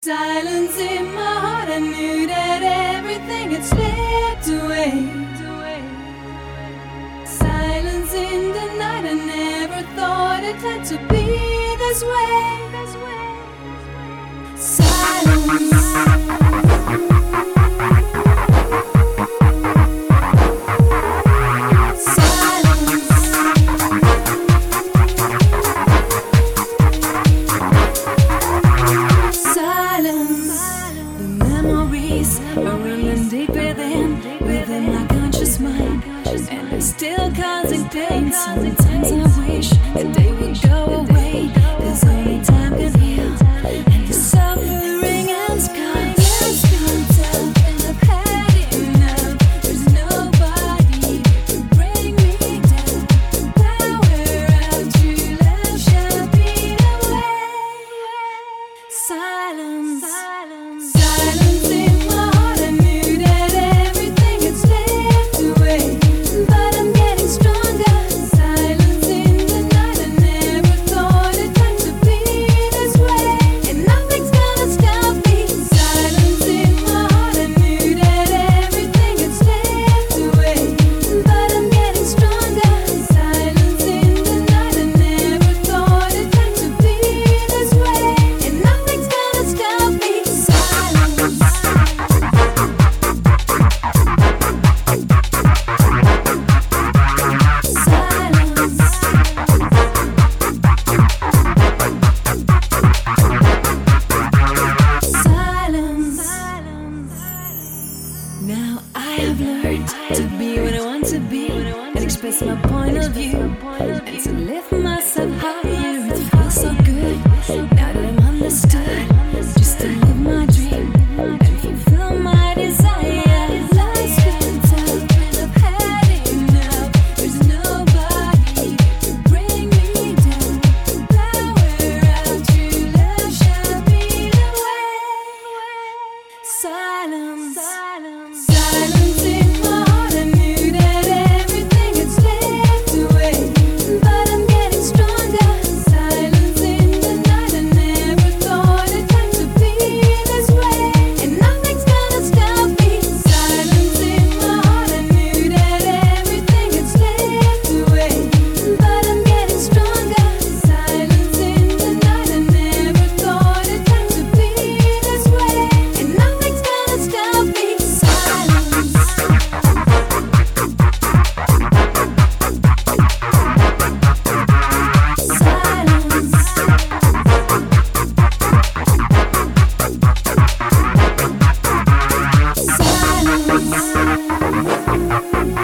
Silence in my heart, I knew that everything had slipped away. Silence in the night, I never thought it had to be this way. Silence. Are running deep within my conscious mind, and they're still causing pain. Sometimes I wish that they would go away. There's only time can heal, and the suffering and scars. It's been tough, and I've had enough. There's nobody to bring me down. The power of true love shall be the way. Silence. Silence in my heart, I knew that everything had slipped away, but I'm getting stronger. Silence in the night, I never thought it had to be this way, and nothing's gonna stop me. Silence in my heart, I knew that everything had slipped away, but I'm getting stronger. Silence in the night, I never thought it had to be this way, and nothing's gonna stop me. Silence. Now I have learned to be what I want to be, and express my point of view, and to lift myself higher. It feels so good now that I'm understood, just to live my dream and fulfill my desire. Life's been tough, and I've had enough. There's nobody to bring me down. The power of true love shall be the way. Silence. Silence in my heart, I knew that everything had slipped away, but I'm getting stronger. Silence in the night, I never thought it had to be this way, and nothing's gonna stop me. Silence in my heart, I knew that everything had slipped away, but I'm getting stronger. Silence in the night, I never thought it had to be this way, and nothing's gonna stop me. Silence.